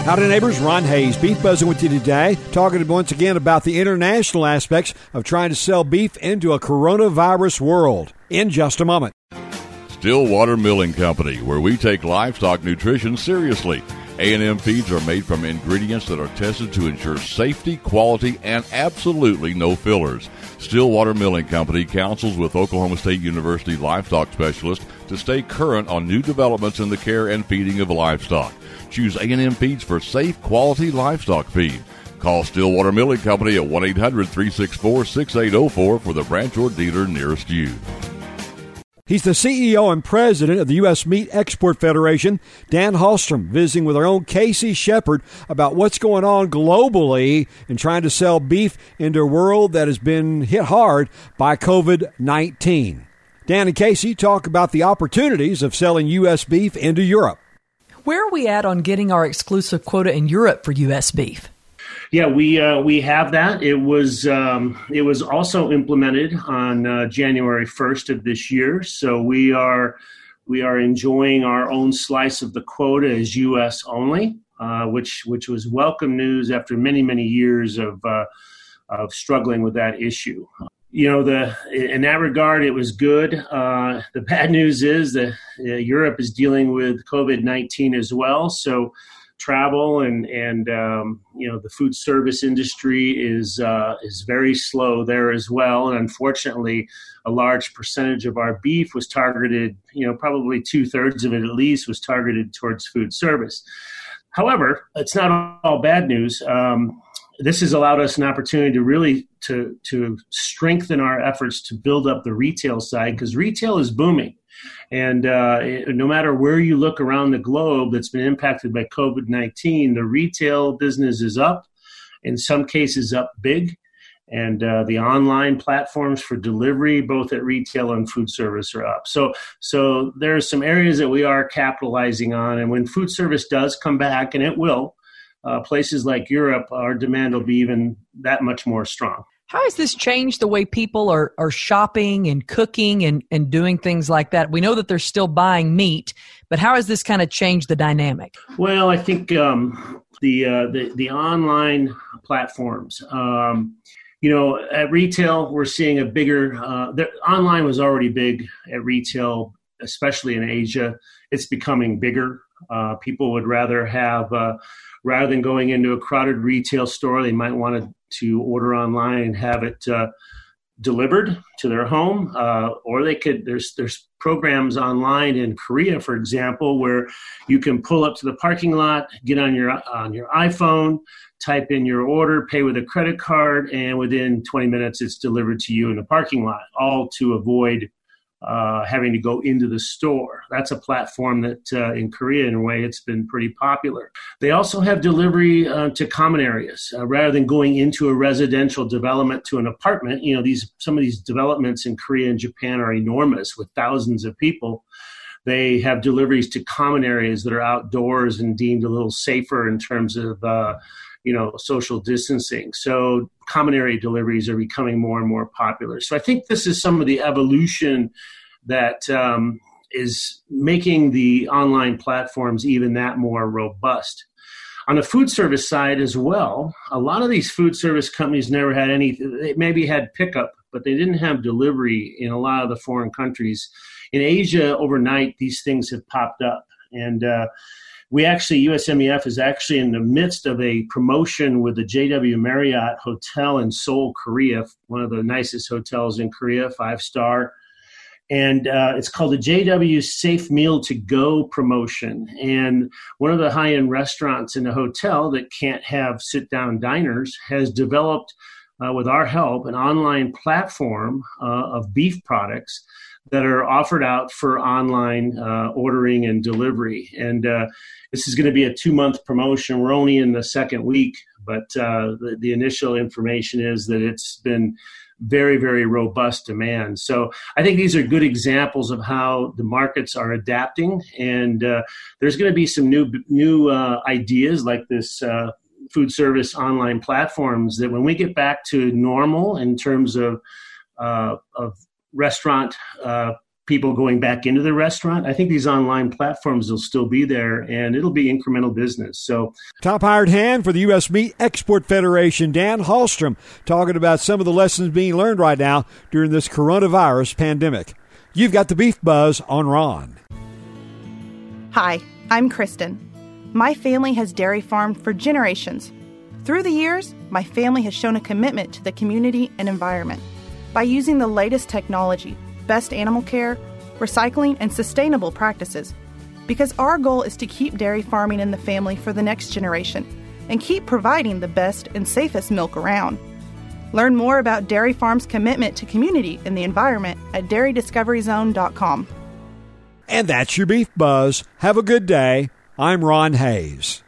Howdy neighbors, Ron Hayes, Beef Buzzing with you today, talking once again about the international aspects of trying to sell beef into a coronavirus world. In just a moment. Stillwater Milling Company, where we take livestock nutrition seriously. A&M feeds are made from ingredients that are tested to ensure safety, quality, and absolutely no fillers. Stillwater Milling Company counsels with Oklahoma State University livestock specialists to stay current on new developments in the care and feeding of livestock. Choose A&M Feeds for safe, quality livestock feed. Call Stillwater Milling Company at 1-800-364-6804 for the branch or dealer nearest you. He's the CEO and president of the U.S. Meat Export Federation, Dan Hallstrom, visiting with our own Casey Shepard about what's going on globally in trying to sell beef into a world that has been hit hard by COVID-19. Dan and Casey talk about the opportunities of selling U.S. beef into Europe. Where are we at on getting our exclusive quota in Europe for U.S. beef? Yeah, we have that. It was also implemented on January 1st of this year. So we are enjoying our own slice of the quota as U.S. only, which was welcome news after many years of struggling with that issue. You know, in that regard, it was good. The bad news is that Europe is dealing with COVID-19 as well. So travel and the food service industry is very slow there as well. And unfortunately, a large percentage of our beef was targeted, probably 2/3 of it at least was targeted towards food service. However, it's not all bad news. This has allowed us an opportunity to really to strengthen our efforts to build up the retail side, because retail is booming. And no matter where you look around the globe that's been impacted by COVID-19, the retail business is up, in some cases up big. And the online platforms for delivery, both at retail and food service, are up. So there's some areas that we are capitalizing on. And when food service does come back, and it will, places like Europe, our demand will be even that much more strong. How has this changed the way people are shopping and cooking and doing things like that? We know that they're still buying meat, but how has this kind of changed the dynamic? Well, I think the online platforms, at retail, we're seeing a bigger, online was already big at retail, especially in Asia. It's becoming bigger. People would rather have, rather than going into a crowded retail store, they might want to order online and have it delivered to their home, or they could. There's programs online in Korea, for example, where you can pull up to the parking lot, get on your iPhone, type in your order, pay with a credit card, and within 20 minutes it's delivered to you in the parking lot, all to avoid having to go into the store. That's a platform that in Korea, in a way, it's been pretty popular. They also have delivery to common areas. Rather than going into a residential development to an apartment, some of these developments in Korea and Japan are enormous with thousands of people. They have deliveries to common areas that are outdoors and deemed a little safer in terms of social distancing. So common area deliveries are becoming more and more popular. So I think this is some of the evolution that is making the online platforms even that more robust. On the food service side as well, a lot of these food service companies never had they maybe had pickup, but they didn't have delivery in a lot of the foreign countries. In Asia, overnight, these things have popped up. And USMEF is actually in the midst of a promotion with the JW Marriott Hotel in Seoul, Korea, one of the nicest hotels in Korea, 5-star. And it's called the JW Safe Meal to Go promotion. And one of the high-end restaurants in the hotel that can't have sit-down diners has developed, with our help, an online platform of beef products that are offered out for online ordering and delivery. And this is going to be a 2-month promotion. We're only in the second week, but the initial information is that it's been very, very robust demand. So I think these are good examples of how the markets are adapting. And there's going to be some new ideas like this food service online platforms that when we get back to normal in terms of restaurant people going back into the restaurant, I think these online platforms will still be there, and it'll be incremental business. So, top hired hand for the U.S. Meat Export Federation, Dan Hallstrom, talking about some of the lessons being learned right now during this coronavirus pandemic. You've got the Beef Buzz on Ron. Hi, I'm Kristen. My family has dairy farmed for generations. Through the years, my family has shown a commitment to the community and environment by using the latest technology, best animal care, recycling, and sustainable practices. Because our goal is to keep dairy farming in the family for the next generation and keep providing the best and safest milk around. Learn more about Dairy Farm's commitment to community and the environment at dairydiscoveryzone.com. And that's your Beef Buzz. Have a good day. I'm Ron Hayes.